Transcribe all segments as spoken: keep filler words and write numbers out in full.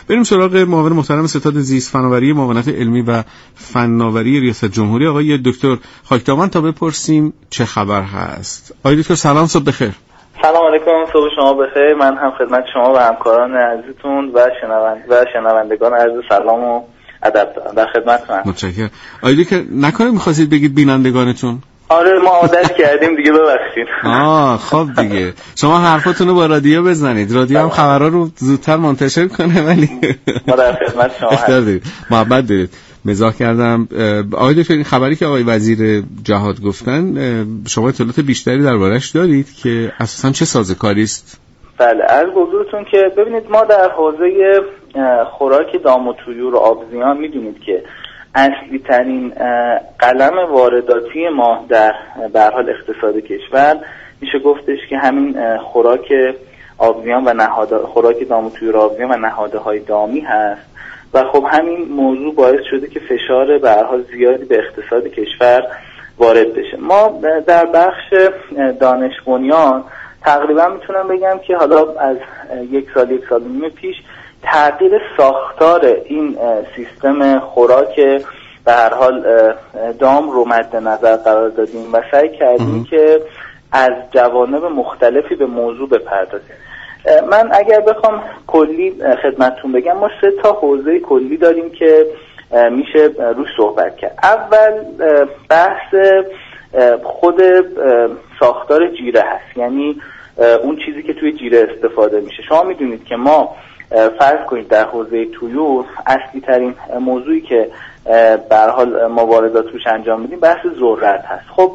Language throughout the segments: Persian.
بریم سراغ معاون محترم ستاد زیست فناوری معاونت علمی و فناوری ریاست جمهوری آقای دکتر خاکدامن تا بپرسیم چه خبر هست. آقای دکتر سلام، صبح بخیر. سلام علیکم، صبح شما بخیر. من هم خدمت شما و همکاران عزیزتون و شنوند و شنوندگان عزیز سلام و ادب دارم. در خدمتتونم. متشکرم. آقای دکتر نکنه می‌خواستید بگید بینندگانتون؟ آره ما عادت کردیم دیگه، ببخشید. آه خب دیگه شما حرفاتونو با رادیو بزنید، رادیو هم خبرها رو زودتر منتشر کنه. ولی ما در خدمت شما هستیم. محبت دارید. مزاح کردم. آقای دکتر این خبری که آقای وزیر جهاد گفتن شما اطلاعات بیشتری دربارش دارید که اساساً چه سازوکاری است؟ بله، از حضورتون که ببینید ما در حوزه خوراک دام و طیور و آبزیان میدونید که اصلی ترین قلم وارداتی ما در به هر حال اقتصاد کشور میشه گفتش که همین خوراک آبزیان و نهاده خوراک دام و طیور آبزیان و نهاده های دامی هست و خب همین موضوع باعث شده که فشار به هر حال زیادی به اقتصاد کشور وارد بشه. ما در بخش دانش بنیان تقریبا میتونم بگم که حالا از یک سال یک سال و نیم پیش تغییر ساختار این سیستم خوراک به هر حال دام رو مد نظر قرار دادیم و سعی کردیم که از جوانب مختلفی به موضوع بپردازیم. من اگر بخوام کلی خدمتتون بگم ما سه تا حوزه کلی داریم که میشه روش صحبت کرد. اول بحث خود ساختار جیره هست، یعنی اون چیزی که توی جیره استفاده میشه. شما میدونید که ما فرض کنید در حوزه طیور اصلی ترین موضوعی که به هر حال ما واردات روش انجام میدیم بحث ذرت هست. خب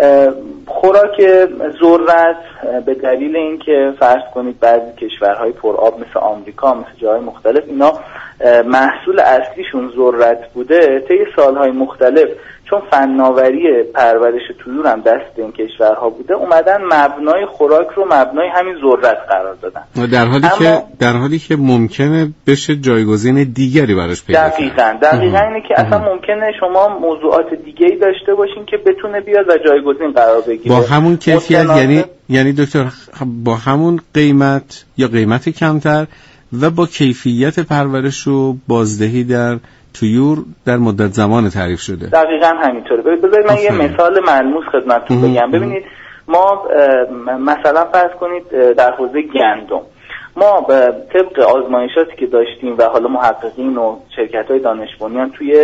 خوراک ذرت به دلیل اینکه فرض کنید بعضی کشورهای پرآب مثل آمریکا مثل جاهای مختلف اینا محصول اصلیشون ذرت بوده، طی سالهای مختلف چون فناوری پرورش طیور هم دست این کشورها بوده اومدن مبنای خوراک رو مبنای همین ذرت قرار دادن، در حالی که در حالی که ممکنه بشه جایگزین دیگری براش پیدا کنه. دقیقاً دقیقاً اینه که اصلا ممکنه شما موضوعات دیگه‌ای داشته باشین که بتونه بیاد و جایگزین قرار بگیره با همون کیفیت، یعنی یعنی دکتر با همون قیمت یا قیمت کمتر و با کیفیت پرورش و بازدهی در طیور در مدت زمان تعریف شده. دقیقاً همینطوره. بذارید من یه مثال ملموس خدمتتون بگم. ببینید ما مثلا فرض کنید در حوزه گندم ما طبق آزمایشاتی که داشتیم و حالا محققین و شرکت‌های دانش بنیان توی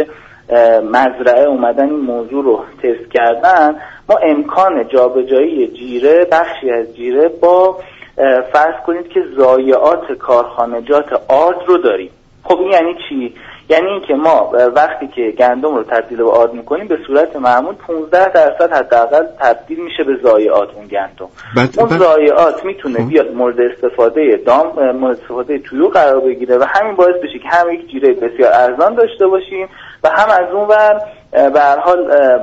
مزرعه اومدن این موضوع رو تست کردن، ما امکان جابجایی جیره، بخشی از جیره با فرض کنید که ضایعات کارخانجات آرد رو داریم. خب این یعنی چی؟ یعنی این که ما وقتی که گندم رو تبدیل به آرد میکنیم به صورت معمول پانزده درصد حداقل تبدیل میشه به ضایعات اون گندم. اون ضایعات میتونه بیاد مورد استفاده دام مورد استفاده طیور قرار بگیره و همین باعث بشه که هم یک جیره بسیار ارزان داشته باشیم و هم از اون ور به هر حال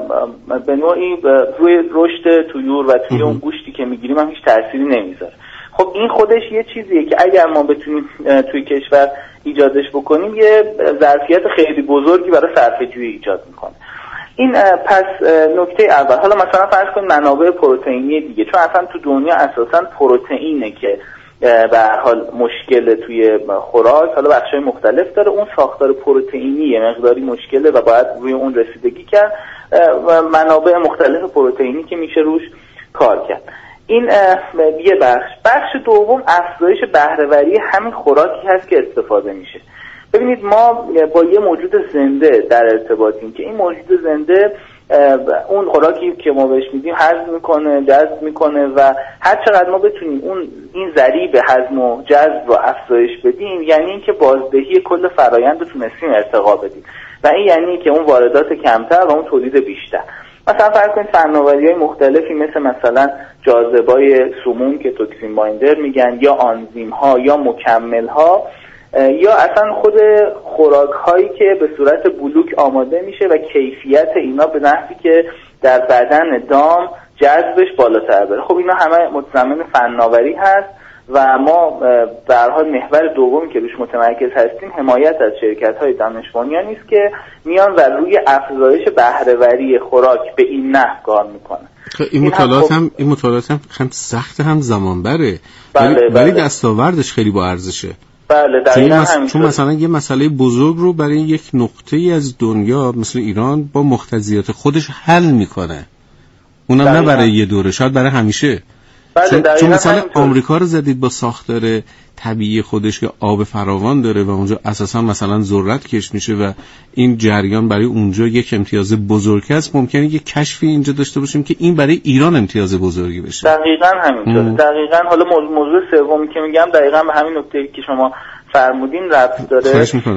به نوعی روی رشد طیور و توی اون گوشتی که میگیریم هم هیچ تأثیری نمیذاره. خب این خودش یه چیزیه که اگر ما بتونیم توی کشور ایجادش بکنیم یه ظرفیت خیلی بزرگی برای صرفه‌جویی ایجاد میکنه. این پس نکته اول. حالا مثلا فرض کنیم منابع پروتئینی دیگه، چون اصلا تو دنیا اساسا پروتئینه که به هر حال مشکل توی خوراک، حالا بخشای مختلف داره، اون ساختار پروتئینی یه مقداری مشکله و باید روی اون رسیدگی کرد و منابع مختلف پروتئینی که میشه روش کار کرد. این یه بخش. بخش دوم افزایش بهره‌وری همین خوراکی هست که استفاده میشه. ببینید ما با یه موجود زنده در ارتباطیم که این موجود زنده اون خوراکی که ما بهش میدیم هضم میکنه، جذب میکنه و هر چقدر ما بتونیم اون این ضریب هضم و جذب رو افزایش بدیم یعنی اینکه بازدهی کل فرآیند رو تونستیم ارتقا بدیم و این یعنی که اون واردات کمتر و اون تولید بیشتر. مثلا فرض کنید فناوری‌های مختلفی مثل مثلا جاذبه‌های سموم که توکسین بایندر میگن یا آنزیم‌ها یا مکمل‌ها یا اصلا خود خوراک‌هایی که به صورت بلوک آماده میشه و کیفیت اینا به نحوی که در بدن دام جذبش بالاتر بره. خب اینا همه متضمن فناوری هست و ما به هر حال محور دومی که روش متمرکز هستیم حمایت از شرکت‌های دانش بنیانی است که میان و روی افزایش بهره‌وری خوراک به این نحو کار میکنن. این مطالعات هم این مطالعات هم خیلی سخت هم زمان بره، بله ولی بله. دستاوردش خیلی با ارزشه. بله دقیقاً همینطور. چون مثلا یه مسئله بزرگ رو برای یک نقطه‌ای از دنیا مثل ایران با مقتضیات خودش حل میکنه، اونم نه برای یه دوره، شاید برای همیشه. بله چون, چون مثلا همینطور. آمریکا رو زدید با ساختار طبیعی خودش که آب فراوان داره و اونجا اساسا مثلا ذرت کش میشه و این جریان برای اونجا یک امتیاز بزرگ است. ممکنه یه کشفی اینجا داشته باشیم که این برای ایران امتیاز بزرگی بشه. دقیقاً همینطوره. دقیقاً حالا موضوع سومی که میگم دقیقاً به همین نکته که شما فرمودین ربط داره.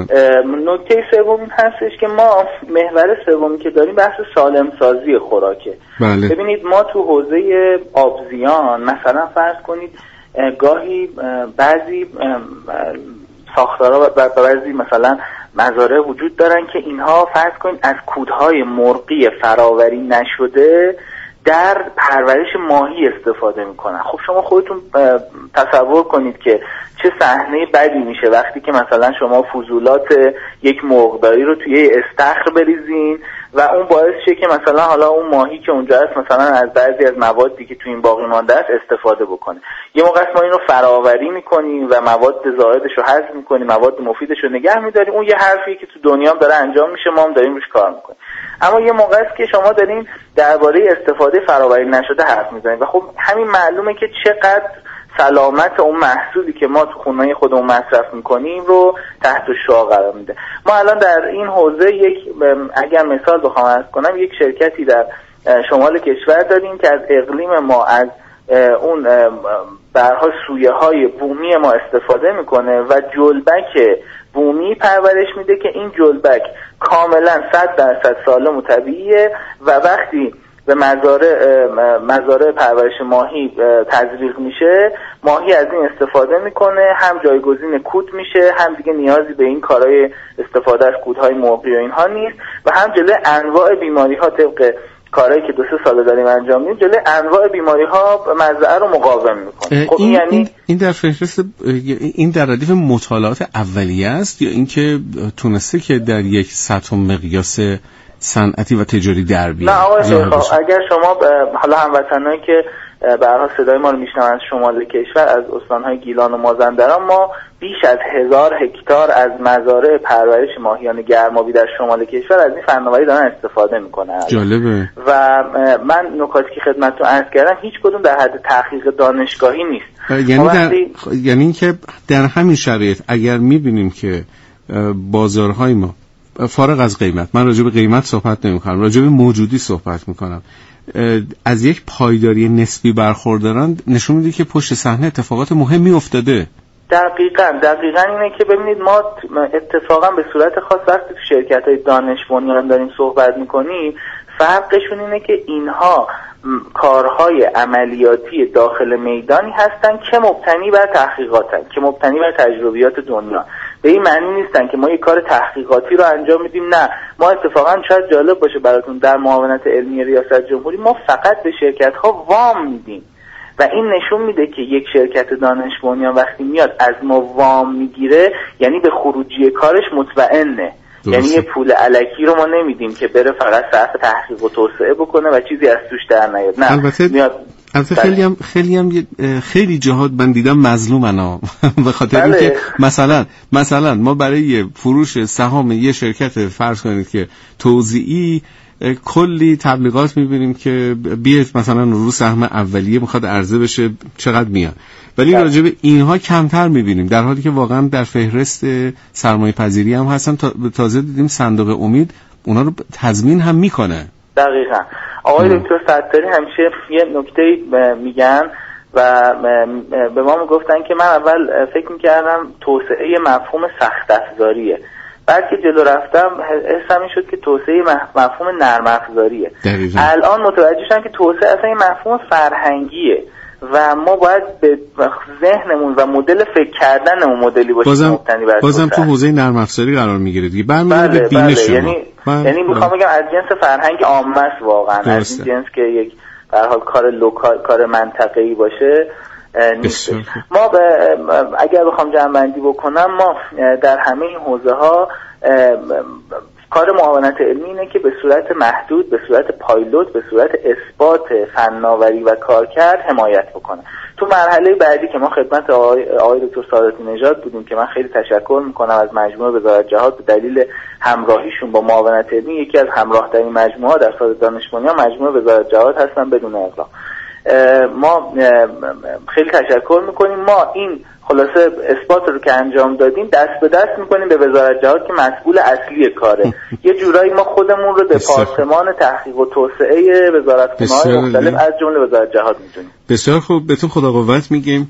نکته سوم این هستش که ما محور سومی که داریم بحث سالم سازی خوراکه. بله. ببینید ما تو حوزه آبزیان مثلا فرض کنید گاهی بعضی ساختارها و بعضی مثلا مزارع وجود دارن که اینها فرض کنید از کودهای مرغی فراوری نشده در پرورش ماهی استفاده میکنن. خب شما خودتون تصور کنید که چه صحنه بدی میشه وقتی که مثلا شما فضولات یک مرغداری رو توی استخر بریزین و اون باعث شه که مثلا حالا اون ماهی که اونجا هست مثلا از بعضی از موادی که توی این باقی مانده است استفاده بکنه. یه موقع ما این رو فراوری میکنیم و مواد زائدش رو حذف میکنیم، مواد مفیدش رو نگه میداریم. اون یه حرفیه که تو دنیا هم داره انجام میشه، ما هم داریم روش کار میکنیم. اما یه موقع است که شما دارین درباره استفاده فراوری نشده حرف میزنید و خب همین معلومه که چقدر سلامت اون محصولی که ما تو خونه خودمون مصرف میکنیم رو تحت شعاع قرار میده. ما الان در این حوزه یک اگر مثال بخوام عرض کنم یک شرکتی در شمال کشور داریم که از اقلیم ما از اون برها سویه های بومی ما استفاده میکنه و جلبک بومی پرورش میده که این جلبک کاملا صد درصد سالم و طبیعیه و وقتی به مزارع مزارع پرورش ماهی تزریق میشه ماهی از این استفاده میکنه، هم جایگزین کود میشه، هم دیگه نیازی به این کارهای استفاده از کودهای مرغی و اینها نیست و هم جلوی انواع بیماری ها طبق کارهایی که دو سه ساله داریم انجام میدیم جلوی انواع بیماری ها مزرعه رو مقاوم میکنه. خب این یعنی این, این در فهرست این در ردیف مطالعات اولیه است یا اینکه تونسته که در یک سطح مقیاس صنعتی و تجاری در بیاد؟ نه آقای شیخ، اگر شما حالا هموطنایی که به هر حال صدای ما رو میشنون از شمال کشور از استانهای گیلان و مازندران، ما بیش از هزار هکتار از مزارع پرورش ماهیان گرمابی در شمال کشور از این فناوری دارن استفاده میکنن. جالبه. و من نکاتی که خدمتتون عرض کردم هیچ کدوم در حد تحقیق دانشگاهی نیست. یعنی در... یعنی اینکه در همین شرایط اگر میبینیم که بازارهای ما فارغ از قیمت، من راجع به قیمت صحبت نمی‌کنم، راجع به موجودی صحبت می‌کنم، از یک پایداری نسبی برخوردارن، نشون میده که پشت صحنه اتفاقات مهمی افتاده. دقیقاً دقیقاً اینه که ببینید ما اتفاقاً به صورت خاص وقتی تو شرکت‌های دانش بنیان داریم صحبت می‌کنیم، فرقشون اینه که اینها کارهای عملیاتی داخل میدانی هستن که مبتنی بر تحقیقاتن، که مبتنی بر تجربیات دنیا. به این معنی نیستن که ما یک کار تحقیقاتی رو انجام میدیم. نه، ما اتفاقا شاید جالب باشه براتون در معاونت علمی ریاست جمهوری ما فقط به شرکت‌ها وام میدیم و این نشون میده که یک شرکت دانش بنیان وقتی میاد از ما وام میگیره یعنی به خروجی کارش مطمئنه. یعنی یه پول الکی رو ما نمیدیم که بره فقط صرف تحقیق و توسعه بکنه و چیزی از توش در نیاد. نه، البته میاد البته خیلی هم خیلی هم خیلی جهات من دیدم مظلومن به خاطر بله. اینکه مثلا مثلا ما برای فروش سهام یه شرکت فرض کنید که توزیعی کلی تبلیغات میبینیم که بیاید مثلا رو سهم اولیه میخواد عرضه بشه چقدر میاد، ولی راجع به اینها کمتر میبینیم، در حالی که واقعا در فهرست سرمایه پذیری هم هستن. تازه دیدیم صندوق امید اونا رو تضمین هم میکنه. دقیقاً. آقای دکتر ستاری همیشه یه نکته میگن و به ما میگفتن که من اول فکر میکردم توسعه مفهوم سخت افزاریه، بعد که جلو رفتم حسم این شد که توسعه مفهوم نرم افزاریه. الان متوجه شدم که توسعه اصلا این مفهوم فرهنگیه و ما باید به ذهنمون و مدل فکر کردنمون مدلی باشه بازم مبتنی بر بازم تو حوزه نرم افزاری قرار میگیره دیگه. برمیگرده بله به بینش بله. یعنی بله. یعنی میخوام بگم از جنس فرهنگ عامه است واقعا، از این جنس که یک به هر حال کار لوکال کار منطقه‌ای باشه نیست. ما ب... اگر بخوام جمع‌بندی بکنم، ما در همه این حوزه ها کار معاونت علمی اینه که به صورت محدود، به صورت پایلوت، به صورت اثبات فناوری و کارکرد حمایت بکنه. تو مرحله بعدی که ما خدمت آقای, آقای دکتر سعادتی نژاد بودیم که من خیلی تشکر میکنم از مجموعه وزارت جهاد به دلیل همراهیشون با معاونت علمی، یکی از همراه‌ترین مجموعه‌ها در سال دانش بنیان مجموعه وزارت جهاد هستن بدون اغراق. ما خیلی تشکر میکنیم. ما این خلاصه اثبات رو که انجام دادیم دست به دست میکنیم به وزارت جهاد که مسئول اصلی کاره. یه جورایی ما خودمون رو دپارتمان تحقیق و توسعه وزارتخونه‌های مختلف از جمله وزارت جهاد میدونیم. بسیار خوب، بهتون خدا قوت میگیم.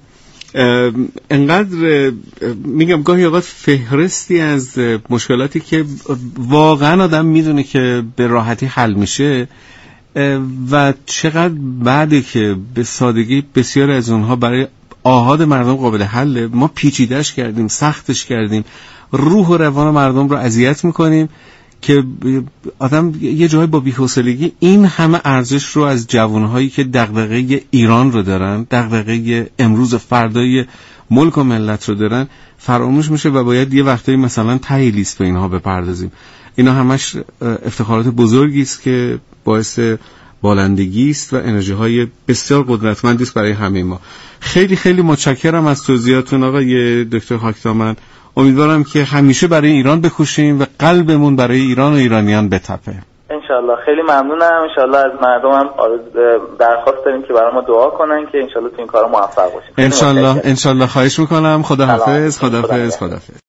انقدر میگم گاهی اوقات فهرستی از مشکلاتی که واقعا آدم میدونه که به راحتی حل میشه و چقدر بعده که به سادگی بسیار از اونها برای آحاد مردم قابل حله، ما پیچیده‌اش کردیم، سختش کردیم، روح و روان مردم رو اذیت میکنیم که آدم یه جایی با بی‌حوصلگی این همه ارزش رو از جوانهایی که دغدغه ایران رو دارن، دغدغه امروز و فردای ملک و ملت رو دارن فراموش میشه و باید یه وقتایی مثلا ته لیست به اینها بپردازیم. اینا همش افتخارات بزرگی است که باعث بالندگی است و انرژی های بسیار قدرتمندی است برای همه ما. خیلی خیلی متشکرم از توضیحاتون آقای دکتر خاکدامن. امیدوارم که همیشه برای ایران بکوشیم و قلبمون برای ایران و ایرانیان بتپه. انشالله. خیلی ممنونم. انشالله از مردم هم درخواست داریم که برای ما دعا کنن که انشالله تو این کار موفق باشیم. انشالله انشالله. خواهش میکنم. خداحافظ. خداحافظ. خداحافظ.